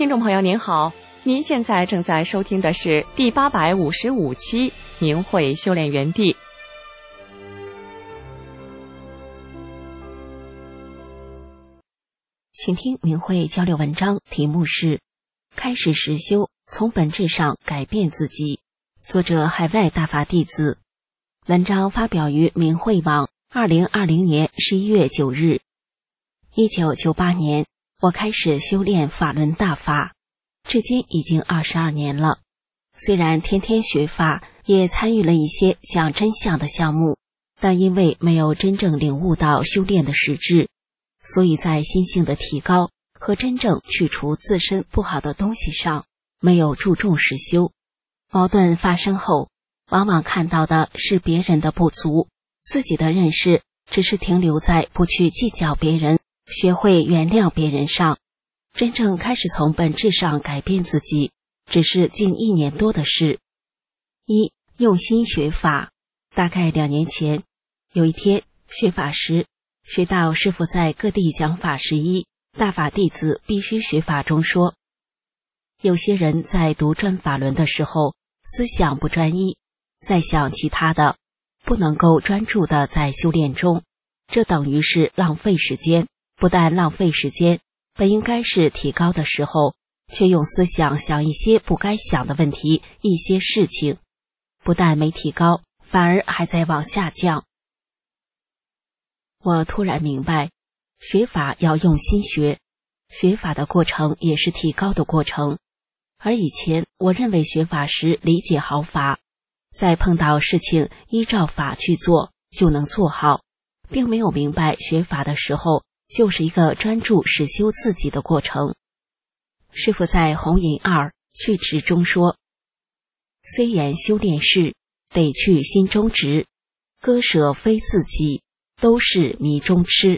听众朋友您好，您现在正在收听的是第855期明慧修炼园地。 请听明慧交流文章，题目是开始实修，从本质上改变自己，作者海外大法弟子。文章发表于明慧网2020年11月9日。1998年，我开始修炼法轮大法，至今已经22年了。虽然天天学法，也参与了一些讲真相的项目，但因为没有真正领悟到修炼的实质，所以在心性的提高和真正去除自身不好的东西上，没有注重实修。矛盾发生后，往往看到的是别人的不足，自己的认识只是停留在不去计较别人，学会原谅别人上。真正开始从本质上改变自己，只是近1年多的事。一、用心学法。大概2年前，有一天学法时，学到师父在各地讲法时一大法弟子必须学法中说，有些人在读转法轮的时候，思想不专一，在想其他的，不能够专注的在修炼中，这等于是浪费时间。不但浪费时间，本应该是提高的时候，却用思想想一些不该想的问题，一些事情，不但没提高，反而还在往下降。我突然明白，学法要用心学，学法的过程也是提高的过程。而以前我认为学法时理解好法，在碰到事情依照法去做就能做好，并没有明白学法的时候就是一个专注实修自己的过程。师父在弘引2去执中说，虽言修炼事，得去心中执，割舍非自己，都是迷中痴。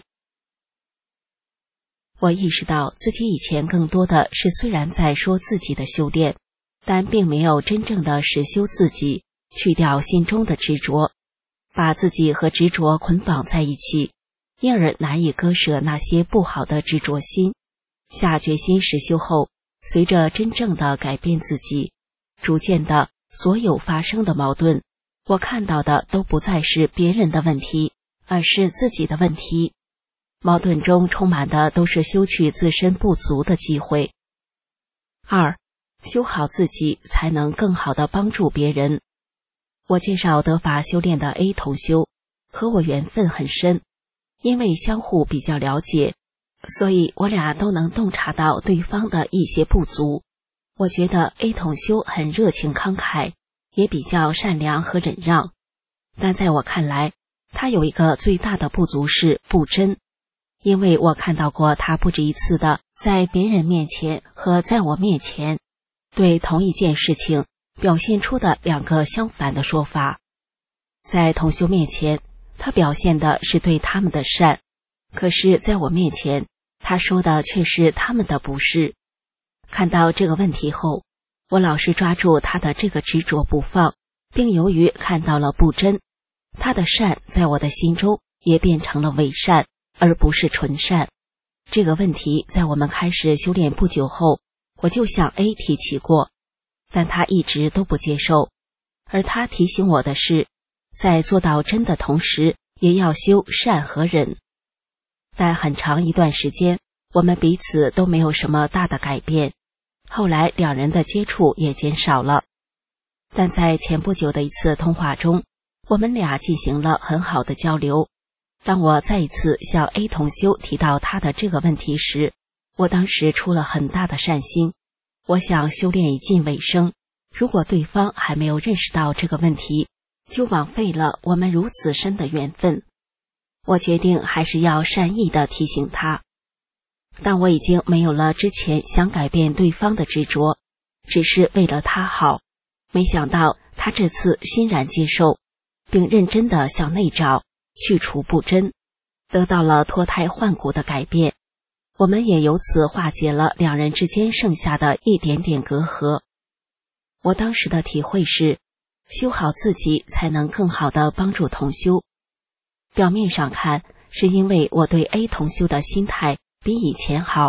我意识到自己以前更多的是虽然在说自己的修炼，但并没有真正的实修自己，去掉心中的执着，把自己和执着捆绑在一起，因而难以割舍那些不好的执着心。下决心实修后，随着真正的改变自己，逐渐的所有发生的矛盾，我看到的都不再是别人的问题，而是自己的问题。矛盾中充满的都是修取自身不足的机会。2、修好自己才能更好地帮助别人。我介绍得法修炼的 A 同修，和我缘分很深，因为相互比较了解，所以我俩都能洞察到对方的一些不足。我觉得 A 同修很热情慷慨，也比较善良和忍让，但在我看来，他有一个最大的不足是不真。因为我看到过他不止一次的在别人面前和在我面前，对同一件事情表现出的2个相反的说法。在同修面前，他表现的是对他们的善，可是在我面前，他说的却是他们的不是。看到这个问题后，我老是抓住他的这个执着不放，并由于看到了不真，他的善在我的心中也变成了伪善，而不是纯善。这个问题在我们开始修炼不久后，我就向 A 提起过，但他一直都不接受。而他提醒我的是，在做到真的同时，也要修善和忍。但很长一段时间，我们彼此都没有什么大的改变，后来2人的接触也减少了。但在前不久的一次通话中，我们俩进行了很好的交流。当我再一次向 A 同修提到他的这个问题时，我当时出了很大的善心。我想修炼已近尾声，如果对方还没有认识到这个问题，就枉费了我们如此深的缘分。我决定还是要善意地提醒他。但我已经没有了之前想改变对方的执着，只是为了他好。没想到他这次欣然接受，并认真地向内找，去除不真，得到了脱胎换骨的改变。我们也由此化解了2人之间剩下的一点点隔阂。我当时的体会是，修好自己才能更好地帮助同修。表面上看，是因为我对 A 同修的心态比以前好，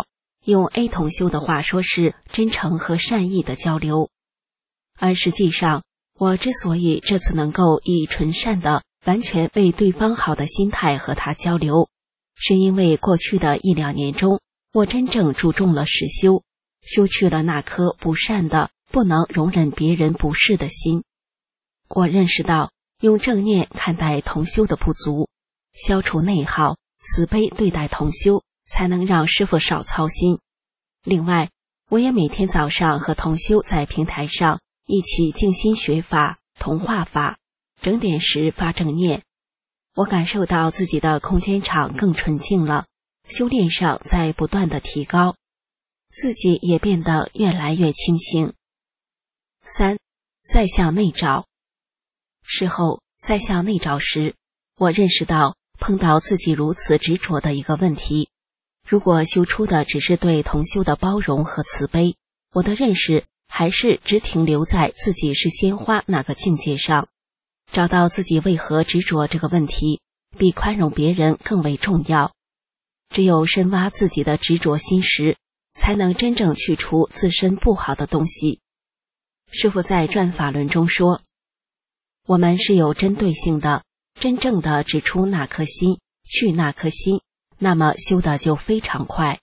用 A 同修的话说是真诚和善意的交流。而实际上，我之所以这次能够以纯善的完全为对方好的心态和他交流，是因为过去的1-2年中，我真正注重了实修，修去了那颗不善的不能容忍别人不是的心。我认识到用正念看待同修的不足，消除内耗，慈悲对待同修，才能让师父少操心。另外，我也每天早上和同修在平台上一起静心学法、同化法，整点时发正念。我感受到自己的空间场更纯净了，修炼上在不断的提高，自己也变得越来越清醒。3. 再向内找。事后再向内找时，我认识到碰到自己如此执着的一个问题。如果修出的只是对同修的包容和慈悲，我的认识还是只停留在自己是鲜花那个境界上。找到自己为何执着这个问题，比宽容别人更为重要。只有深挖自己的执着心时，才能真正去除自身不好的东西。师父在转法轮中说，我们是有针对性的，真正的指出那颗心，去那颗心，那么修的就非常快。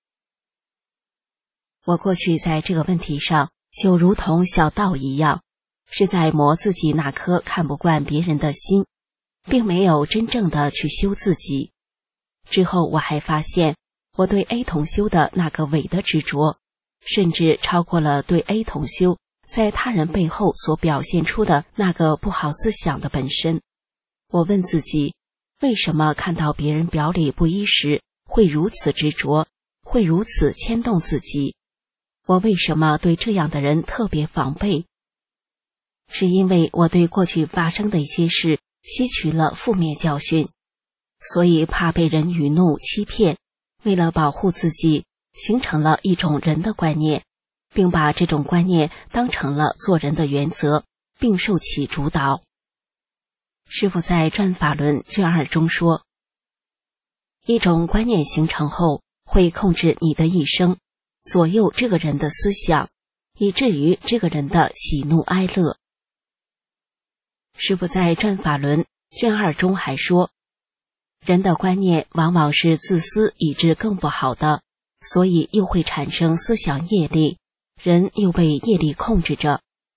我过去在这个问题上就如同小道一样，是在磨自己那颗看不惯别人的心，并没有真正的去修自己。之后我还发现，我对 A 同修的那个伪的执着，甚至超过了对 A 同修在他人背后所表现出的那个不好思想的本身。我问自己，为什么看到别人表里不一时会如此执着，会如此牵动自己？我为什么对这样的人特别防备？是因为我对过去发生的一些事吸取了负面教训，所以怕被人愚弄欺骗，为了保护自己，形成了一种人的观念，并把这种观念当成了做人的原则，并受其主导。师父在转法轮卷2中说，一种观念形成后，会控制你的一生，左右这个人的思想，以至于这个人的喜怒哀乐。师父在转法轮卷2中还说，人的观念往往是自私以致更不好的，所以又会产生思想业力，人又被业力控制着。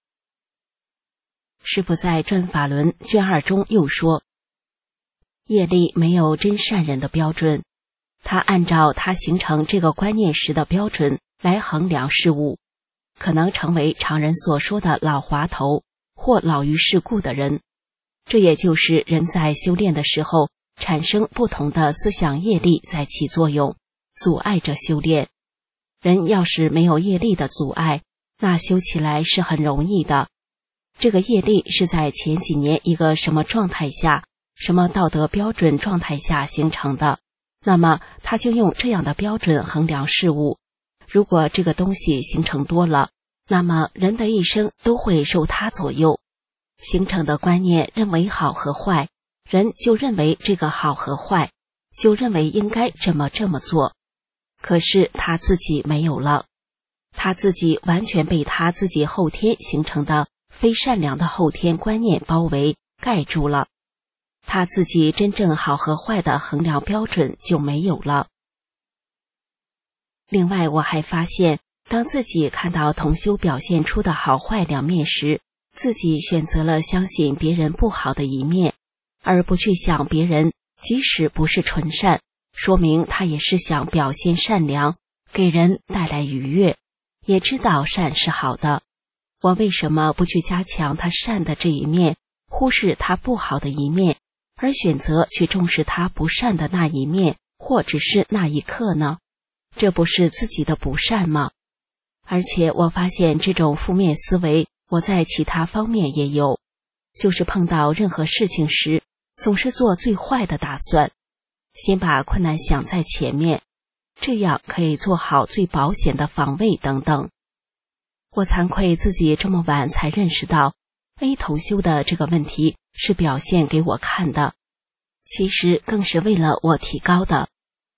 师父在转法轮卷2中又说，业力没有真善人的标准，他按照他形成这个观念时的标准来衡量事物，可能成为常人所说的老滑头或老于世故的人。这也就是人在修炼的时候产生不同的思想业力在起作用，阻碍着修炼。人要是没有业力的阻碍，那修起来是很容易的。这个业力是在前几年一个什么状态下，什么道德标准状态下形成的，那么他就用这样的标准衡量事物。如果这个东西形成多了，那么人的一生都会受它左右。形成的观念认为好和坏，人就认为这个好和坏，就认为应该这么做。可是他自己没有了，他自己完全被他自己后天形成的非善良的后天观念包围盖住了，他自己真正好和坏的衡量标准就没有了。另外我还发现，当自己看到同修表现出的好坏两面时，自己选择了相信别人不好的一面，而不去想别人即使不是纯善，说明他也是想表现善良，给人带来愉悦，也知道善是好的。我为什么不去加强他善的这一面，忽视他不好的一面，而选择去重视他不善的那一面，或只是那一刻呢？这不是自己的不善吗？而且我发现这种负面思维我在其他方面也有，就是碰到任何事情时，总是做最坏的打算，先把困难想在前面，这样可以做好最保险的防卫等等。我惭愧自己这么晚才认识到 A 同修的这个问题是表现给我看的，其实更是为了我提高的。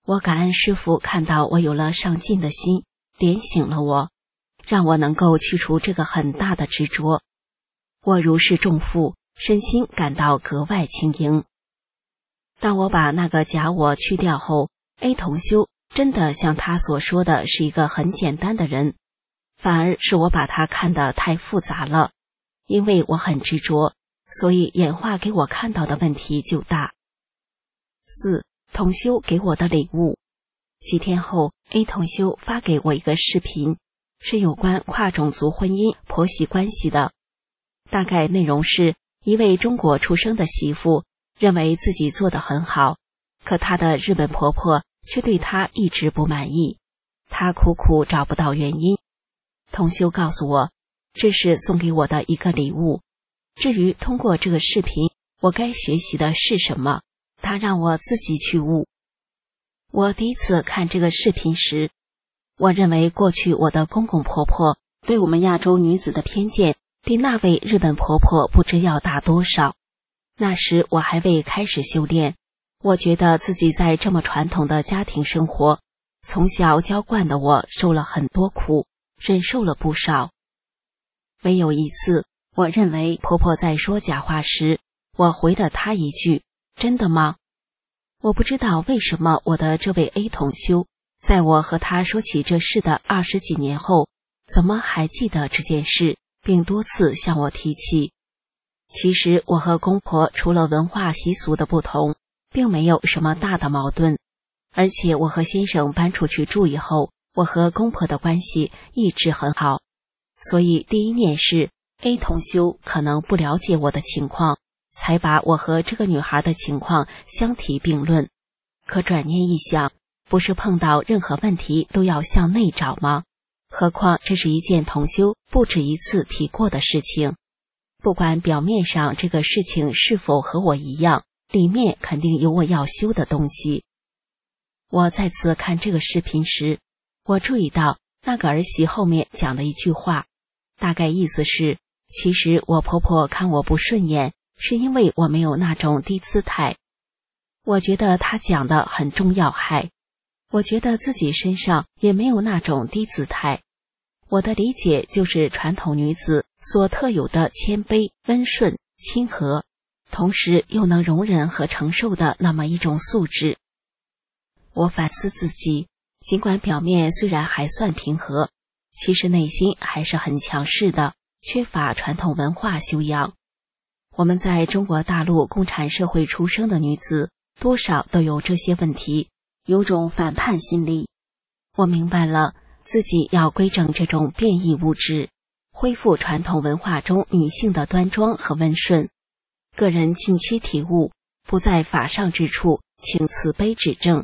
我感恩师父看到我有了上进的心，点醒了我，让我能够去除这个很大的执着。我如释重负，身心感到格外轻盈。当我把那个假我去掉后，A 同修真的像他所说的是一个很简单的人，反而是我把他看得太复杂了。因为我很执着，所以演化给我看到的问题就大。4. 同修给我的礼物。几天后 A 同修发给我一个视频，是有关跨种族婚姻婆媳关系的。大概内容是一位中国出生的媳妇认为自己做得很好，可她的日本婆婆却对她一直不满意，她苦苦找不到原因。同修告诉我，这是送给我的一个礼物。至于通过这个视频我该学习的是什么，他让我自己去悟。我第一次看这个视频时，我认为过去我的公公婆婆对我们亚洲女子的偏见比那位日本婆婆不知要大多少。那时我还未开始修炼，我觉得自己在这么传统的家庭生活，从小娇惯的我受了很多苦，忍受了不少。唯有一次，我认为婆婆在说假话时，我回了她一句：真的吗？我不知道为什么我的这位 A 同修，在我和他说起这事的20几年后，怎么还记得这件事，并多次向我提起。其实我和公婆除了文化习俗的不同，并没有什么大的矛盾，而且我和先生搬出去住以后，我和公婆的关系一直很好。所以第一念是 A 同修可能不了解我的情况，才把我和这个女孩的情况相提并论。可转念一想，不是碰到任何问题都要向内找吗？何况这是一件同修不止一次提过的事情。不管表面上这个事情是否和我一样，里面肯定有我要修的东西。我再次看这个视频时，我注意到那个儿媳后面讲的一句话，大概意思是，其实我婆婆看我不顺眼，是因为我没有那种低姿态。我觉得她讲的很中要害，我觉得自己身上也没有那种低姿态。我的理解就是传统女子所特有的谦卑、温顺、亲和，同时又能容忍和承受的那么一种素质。我反思自己，尽管表面虽然还算平和，其实内心还是很强势的，缺乏传统文化修养。我们在中国大陆共产社会出生的女子，多少都有这些问题，有种反叛心理。我明白了，自己要规正这种变异物质，恢复传统文化中女性的端庄和温顺。个人近期体悟，不在法上之处，请慈悲指正。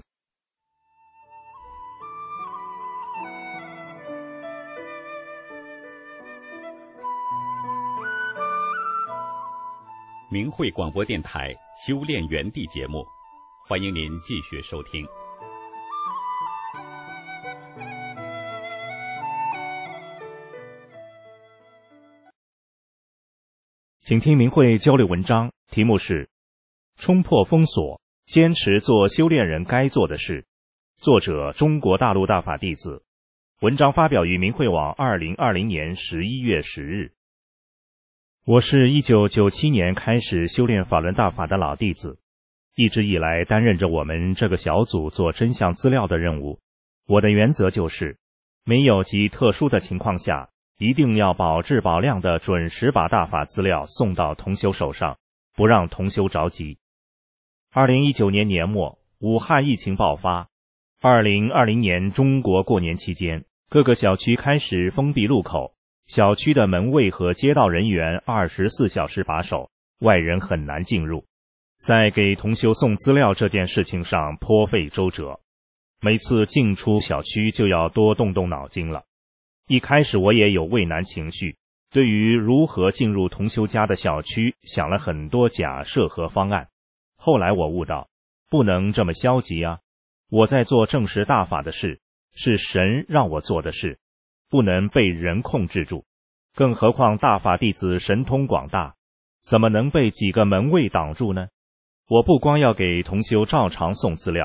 明慧广播电台修炼园地节目，欢迎您继续收听。 请听明慧交流文章，题目是冲破封锁，坚持做修炼人该做的事，作者中国大陆大法弟子。文章发表于明慧网2020年11月10日。我是1997年开始修炼法轮大法的老弟子，一直以来担任着我们这个小组做真相资料的任务。我的原则就是，没有极特殊的情况下，一定要保质保量的准时把大法资料送到同修手上，不让同修着急。2019年年末，武汉疫情爆发，2020年中国过年期间，各个小区开始封闭路口，小区的门卫和街道人员24小时把守，外人很难进入。在给同修送资料这件事情上颇费周折，每次进出小区就要多动动脑筋了。一开始我也有畏难情绪，对于如何进入同修家的小区想了很多假设和方案。后来我悟到，不能这么消极啊！我在做正实大法的事，是神让我做的事，不能被人控制住。更何况大法弟子神通广大，怎么能被几个门卫挡住呢？我不光要给同修照常送资料，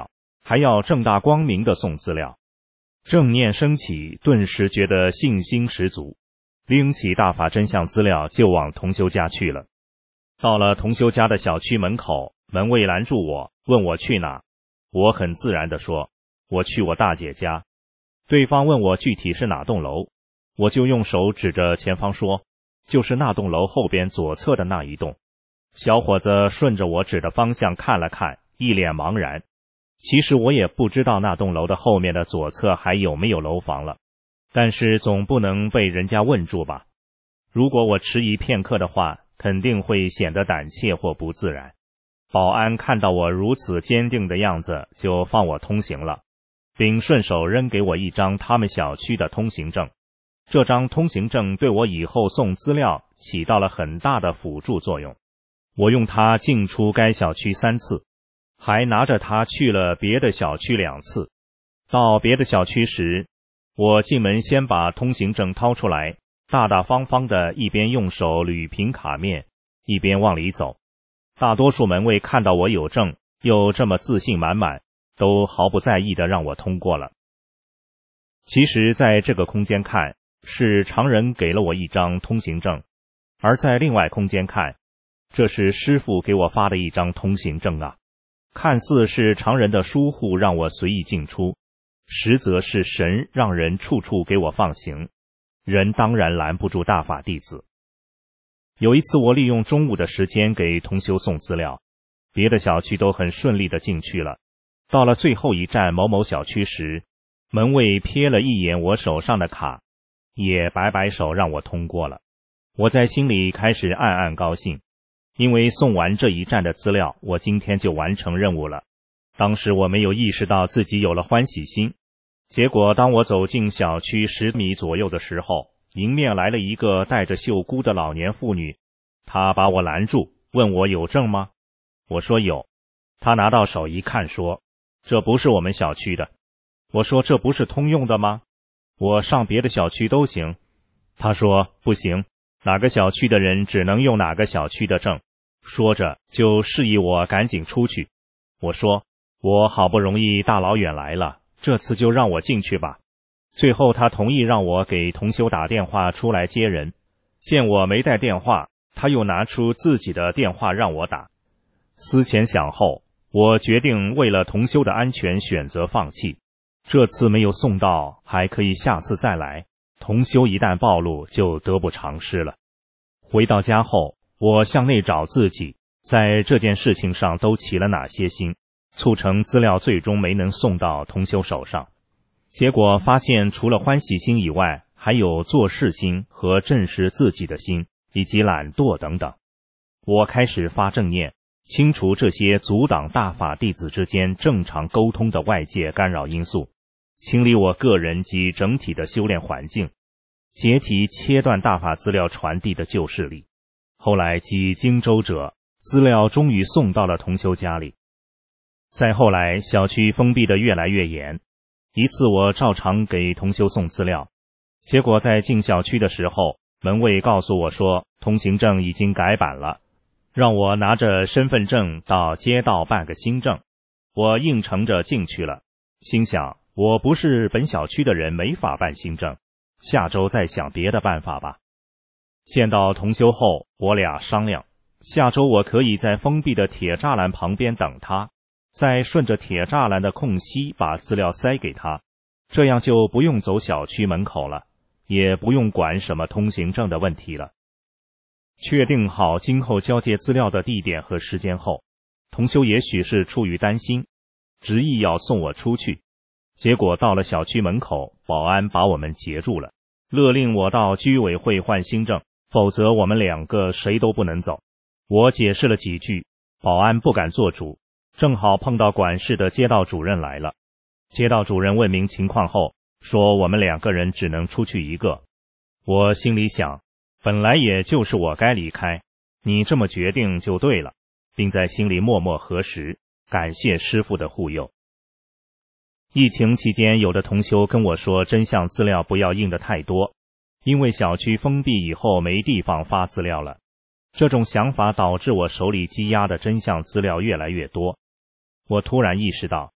还要正大光明地送资料。正念升起，顿时觉得信心十足，拎起大法真相资料就往同修家去了。到了同修家的小区门口，门卫拦住我，问我去哪。我很自然地说，我去我大姐家。对方问我具体是哪栋楼，我就用手指着前方说，就是那栋楼后边左侧的那一栋。小伙子顺着我指的方向看了看，一脸茫然。其实我也不知道那栋楼的后面的左侧还有没有楼房了，但是总不能被人家问住吧。如果我迟疑片刻的话，肯定会显得胆怯或不自然。保安看到我如此坚定的样子，就放我通行了，并顺手扔给我一张他们小区的通行证。这张通行证对我以后送资料起到了很大的辅助作用。我用它进出该小区3次，还拿着它去了别的小区2次。到别的小区时，我进门先把通行证掏出来，大大方方的一边用手捋平卡面，一边往里走。大多数门卫看到我有证，又这么自信满满，都毫不在意的让我通过了。其实在这个空间看，是常人给了我一张通行证，而在另外空间看，这是师父给我发的一张通行证啊。看似是常人的疏忽让我随意进出，实则是神让人处处给我放行，人当然拦不住大法弟子。有一次我利用中午的时间给同修送资料，别的小区都很顺利的进去了。到了最后一站某某小区时，门卫瞥了一眼我手上的卡，也摆摆手让我通过了。我在心里开始暗暗高兴，因为送完这一站的资料，我今天就完成任务了。当时我没有意识到自己有了欢喜心，结果当我走进小区10米左右的时候，迎面来了一个带着袖箍的老年妇女，她把我拦住，问我有证吗？我说有。她拿到手一看说，这不是我们小区的。我说这不是通用的吗？我上别的小区都行。她说不行，哪个小区的人只能用哪个小区的证。说着就示意我赶紧出去。我说我好不容易大老远来了，这次就让我进去吧。最后他同意让我给同修打电话出来接人，见我没带电话，他又拿出自己的电话让我打。思前想后，我决定为了同修的安全选择放弃。这次没有送到，还可以下次再来，同修一旦暴露就得不偿失了。回到家后，我向内找自己在这件事情上都起了哪些心，促成资料最终没能送到同修手上。结果发现除了欢喜心以外，还有做事心和正视自己的心，以及懒惰等等。我开始发正念，清除这些阻挡大法弟子之间正常沟通的外界干扰因素，清理我个人及整体的修炼环境，解体切断大法资料传递的旧势力。后来几经周折，资料终于送到了同修家里。再后来，小区封闭的越来越严。一次我照常给同修送资料，结果在进小区的时候，门卫告诉我说通行证已经改版了，让我拿着身份证到街道办个新证。我应承着进去了，心想我不是本小区的人，没法办新证，下周再想别的办法吧。见到同修后，我俩商量，下周我可以在封闭的铁栅栏旁边等他，再顺着铁栅栏的空隙把资料塞给他，这样就不用走小区门口了，也不用管什么通行证的问题了。确定好今后交接资料的地点和时间后，同修也许是出于担心，执意要送我出去。结果到了小区门口，保安把我们截住了，勒令我到居委会换新证，否则我们2个谁都不能走。我解释了几句，保安不敢做主。正好碰到管事的街道主任来了，街道主任问明情况后，说我们2个人只能出去1个。我心里想，本来也就是我该离开，你这么决定就对了，并在心里默默核实，感谢师父的护佑。疫情期间，有的同修跟我说真相资料不要印得太多，因为小区封闭以后没地方发资料了。这种想法导致我手里积压的真相资料越来越多。我突然意识到，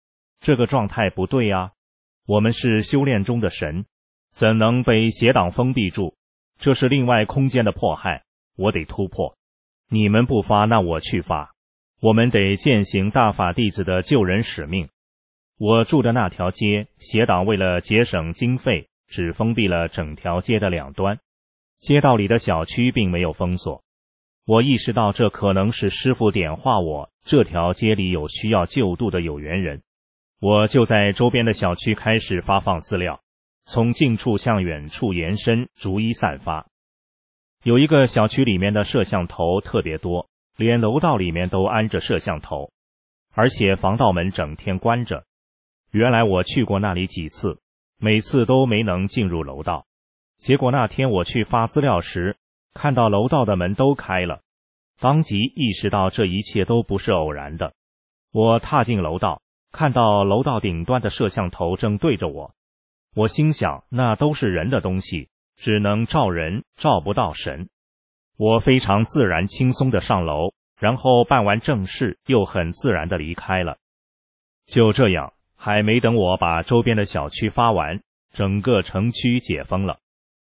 这个状态不对啊！我们是修炼中的神，怎能被邪党封闭住？这是另外空间的迫害，我得突破。你们不发，那我去发。我们得践行大法弟子的救人使命。我住的那条街，邪党为了节省经费，只封闭了整条街的两端，街道里的小区并没有封锁。我意识到这可能是师父点化我，这条街里有需要救度的有缘人。我就在周边的小区开始发放资料，从近处向远处延伸，逐一散发。有一个小区里面的摄像头特别多，连楼道里面都安着摄像头，而且防盗门整天关着。原来我去过那里几次，每次都没能进入楼道。结果那天我去发资料时，看到楼道的门都开了，当即意识到这一切都不是偶然的。我踏进楼道，看到楼道顶端的摄像头正对着我，我心想那都是人的东西，只能照人，照不到神。我非常自然轻松地上楼，然后办完正事，又很自然地离开了。就这样，还没等我把周边的小区发完，整个城区解封了。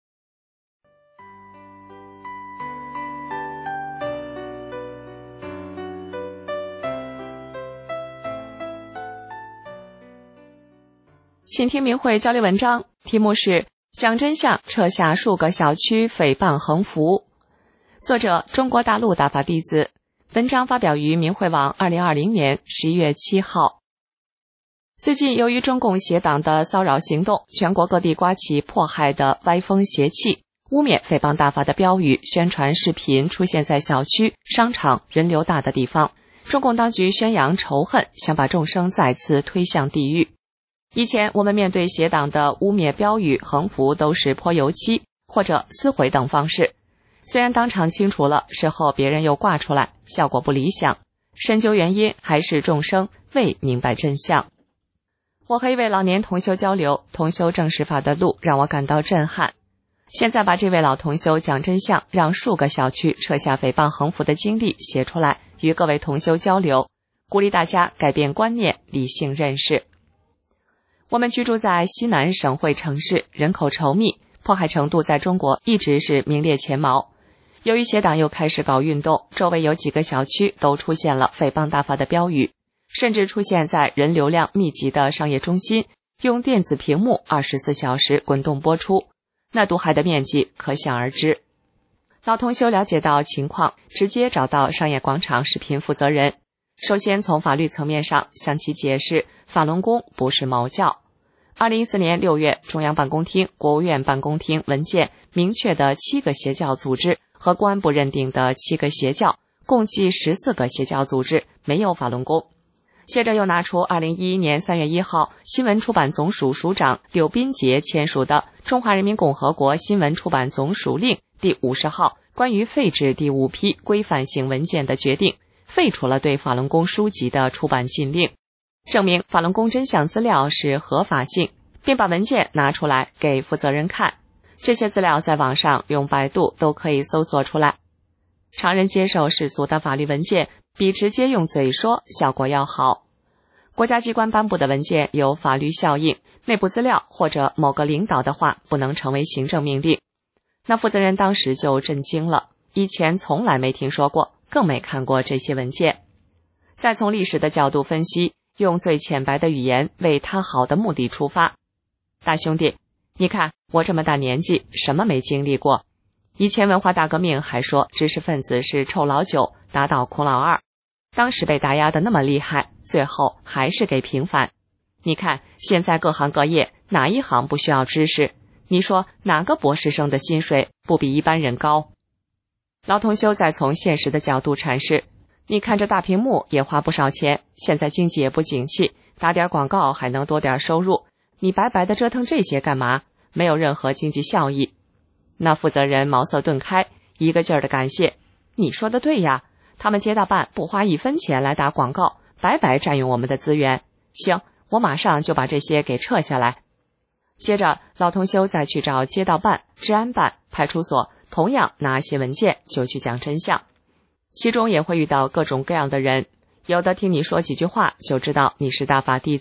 请听明慧交流文章，题目是讲真相，撤下数个小区诽谤横幅。作者中国大陆大法弟子，文章发表于明慧网2020年11月7号。最近由于中共邪党的骚扰行动，全国各地刮起迫害的歪风邪气，污蔑诽谤大法的标语、宣传视频出现在小区、商场人流大的地方。中共当局宣扬仇恨，想把众生再次推向地狱。以前我们面对邪党的污蔑标语、横幅都是泼油漆或者撕毁等方式，虽然当场清除了，事后别人又挂出来，效果不理想。深究原因，还是众生未明白真相。我和一位老年同修交流，同修证实法的路让我感到震撼。现在把这位老同修讲真相，让数个小区撤下诽谤横幅的经历写出来，与各位同修交流，鼓励大家改变观念，理性认识。我们居住在西南省会城市，人口稠密，迫害程度在中国一直是名列前茅。由于邪党又开始搞运动，周围有几个小区都出现了诽谤大法的标语，甚至出现在人流量密集的商业中心，用电子屏幕24小时滚动播出，那毒害的面积可想而知。老同修了解到情况，直接找到商业广场视频负责人，首先从法律层面上向其解释法轮功不是毛教。2014年6月，中央办公厅、国务院办公厅文件明确的7个邪教组织和公安部认定的7个邪教，共计14个邪教组织没有法轮功。接着又拿出2011年3月1号新闻出版总署署长柳斌杰签署的《中华人民共和国新闻出版总署令》第50号关于废止第5批规范性文件的决定，废除了对法轮功书籍的出版禁令，证明法轮功真相资料是合法性，并把文件拿出来给负责人看。这些资料在网上用百度都可以搜索出来。常人接受世俗的法律文件比直接用嘴说效果要好。国家机关颁布的文件有法律效应，内部资料或者某个领导的话不能成为行政命令。那负责人当时就震惊了，以前从来没听说过，更没看过这些文件。再从历史的角度分析，用最浅白的语言为他好的目的出发。大兄弟，你看我这么大年纪，什么没经历过？以前文化大革命还说知识分子是臭老九，打倒孔老二，当时被打压的那么厉害，最后还是给平反。你看现在各行各业哪一行不需要知识？你说哪个博士生的薪水不比一般人高？老同修再从现实的角度阐释，你看这大屏幕也花不少钱，现在经济也不景气，打点广告还能多点收入，你白白的折腾这些干嘛？没有任何经济效益。那负责人茅塞顿开，一个劲儿的感谢，你说的对呀，他们街道办不花1分钱来打广告，白白占用我们的资源。行，我马上就把这些给撤下来。接着老同修再去找街道办、治安办、派出所，同样拿些文件就去讲真相。其中也会遇到各种各样的人，有的听你说几句话就知道你是大法弟子，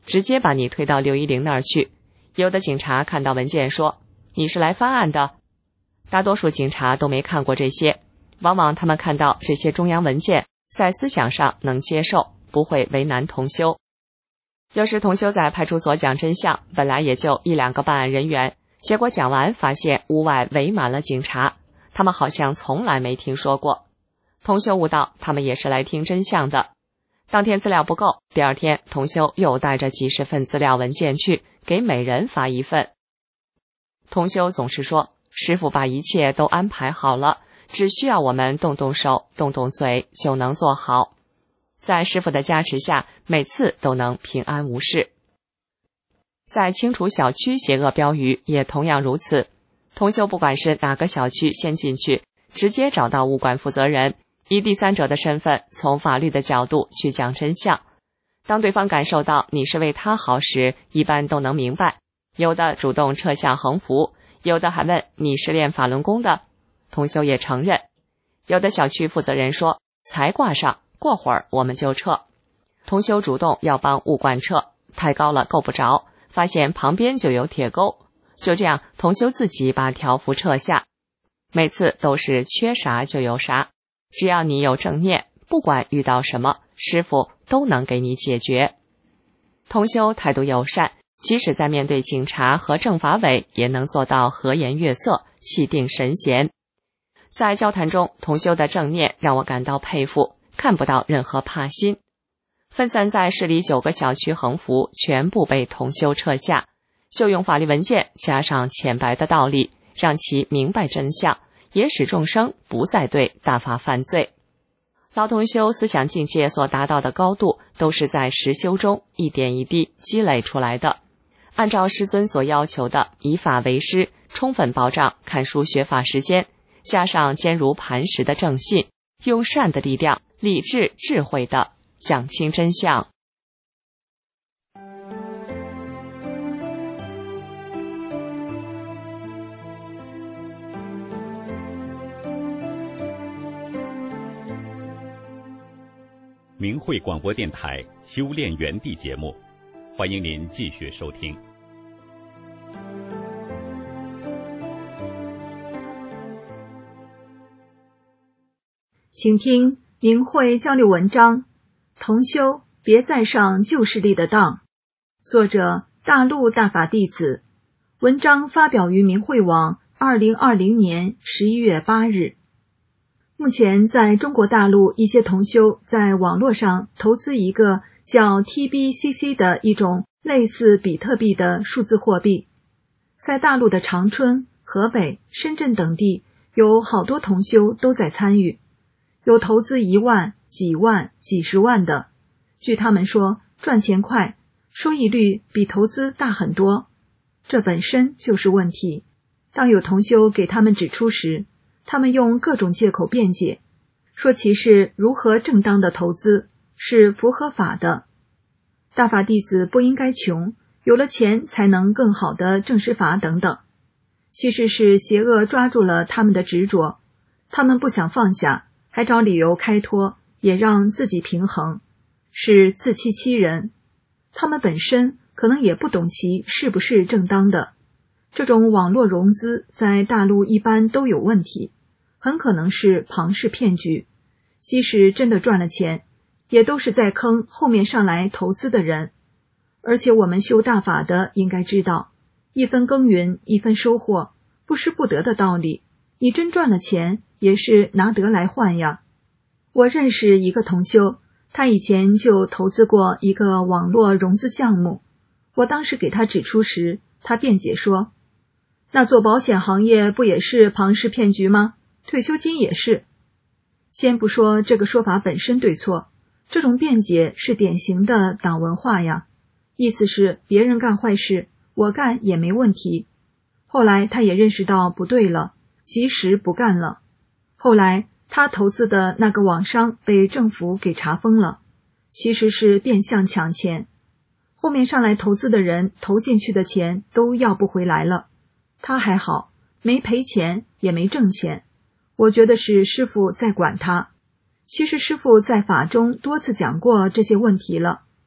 直接把你推到610那儿去。有的警察看到文件说，你是来翻案的。大多数警察都没看过这些，往往他们看到这些中央文件，在思想上能接受，不会为难同修。有时同修在派出所讲真相，本来也就1、2个办案人员，结果讲完发现屋外围满了警察，他们好像从来没听说过。同修悟道，他们也是来听真相的。当天资料不够，第二天同修又带着几十份资料文件去，给每人发1份。同修总是说，师父把一切都安排好了，只需要我们动动手动动嘴就能做好。在师父的加持下，每次都能平安无事。在清除小区邪恶标语也同样如此，同修不管是哪个小区先进去，直接找到物管负责人，以第三者的身份从法律的角度去讲真相。当对方感受到你是为他好时，一般都能明白，有的主动撤下横幅，有的还问你是练法轮功的，同修也承认。有的小区负责人说才挂上，过会儿我们就撤。同修主动要帮物管撤，太高了够不着，发现旁边就有铁钩，就这样同修自己把条幅撤下。每次都是缺啥就有啥，只要你有正念，不管遇到什么，师父都能给你解决。同修态度友善，即使在面对警察和政法委，也能做到和颜悦色，气定神闲。在交谈中，同修的正念让我感到佩服，看不到任何怕心。分散在市里9个小区横幅全部被同修撤下，就用法律文件加上浅白的道理，让其明白真相，也使众生不再对大法犯罪。老同修思想境界所达到的高度，都是在实修中一点一滴积累出来的。按照师尊所要求的以法为师，充分保障看书学法时间，加上坚如磐石的正信，用善的力量、理智、智慧的讲清真相。 明慧广播电台修炼园地节目，欢迎您继续收听。 请听明慧交流文章，同修别再上旧势力的当，作者大陆大法弟子，文章发表于明慧网2020年11月8日。目前在中国大陆，一些同修在网络上投资一个叫 TBCC 的一种类似比特币的数字货币。在大陆的长春、河北、深圳等地，有好多同修都在参与，有投资1万、几万、几十万的。据他们说，赚钱快，收益率比投资大很多，这本身就是问题。当有同修给他们指出时，他们用各种借口辩解，说其是如何正当的投资，是符合法的。大法弟子不应该穷，有了钱才能更好的证实法等等。其实是邪恶抓住了他们的执着，他们不想放下，还找理由开脱，也让自己平衡，是自欺欺人。他们本身可能也不懂其是不是正当的。这种网络融资在大陆一般都有问题，很可能是庞氏骗局。即使真的赚了钱，也都是在坑后面上来投资的人。而且我们修大法的应该知道，一分耕耘一分收获，不失不得的道理。你真赚了钱，也是拿得来换呀。我认识一个同修，他以前就投资过一个网络融资项目。我当时给他指出时，他辩解说，那做保险行业不也是庞氏骗局吗？退休金也是。先不说这个说法本身对错，这种辩解是典型的党文化呀，意思是别人干坏事，我干也没问题。后来他也认识到不对了，及时不干了。后来他投资的那个网商被政府给查封了，其实是变相抢钱。后面上来投资的人投进去的钱都要不回来了。他还好，没赔钱也没挣钱，我觉得是师父在管他。其实师父在法中多次讲过这些问题了。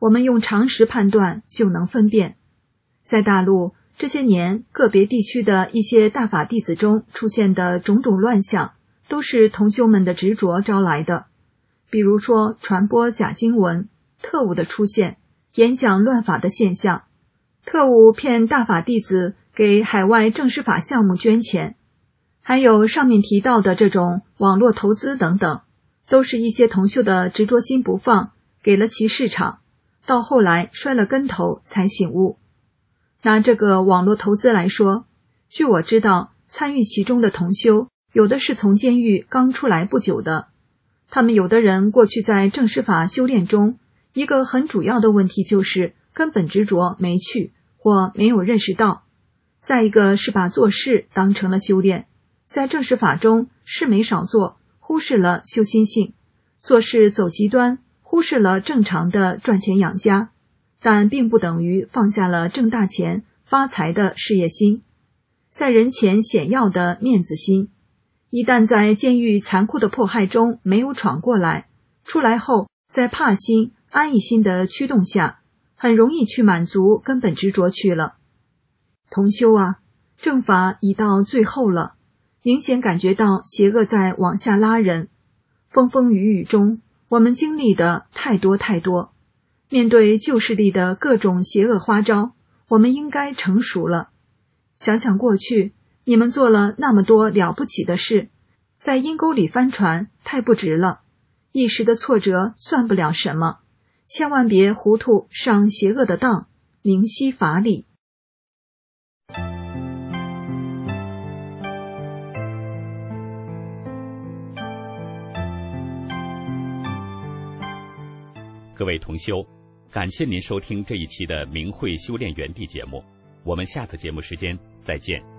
我们用常识判断就能分辨。在大陆这些年，个别地区的一些大法弟子中出现的种种乱象，都是同修们的执着招来的。比如说传播假经文、特务的出现、演讲乱法的现象，特务骗大法弟子给海外正式法项目捐钱，还有上面提到的这种网络投资等等，都是一些同修的执着心不放，给了其市场，到后来摔了跟头才醒悟。拿这个网络投资来说，据我知道，参与其中的同修，有的是从监狱刚出来不久的，他们有的人过去在正式法修炼中，一个很主要的问题就是根本执着没去或没有认识到，再一个是把做事当成了修炼，在正式法中事没少做，忽视了修心性，做事走极端，忽视了正常的赚钱养家，但并不等于放下了挣大钱发财的事业心，在人前显耀的面子心。一旦在监狱残酷的迫害中没有闯过来，出来后在怕心、安逸心的驱动下，很容易去满足根本执着去了。同修啊，正法已到最后了，明显感觉到邪恶在往下拉人，风风雨雨中我们经历的太多太多，面对旧势力的各种邪恶花招，我们应该成熟了。想想过去你们做了那么多了不起的事，在阴沟里翻船太不值了，一时的挫折算不了什么，千万别糊涂上邪恶的当，明晰法理。 各位同修，感谢您收听这一期的明慧修炼园地节目，我们下次节目时间再见。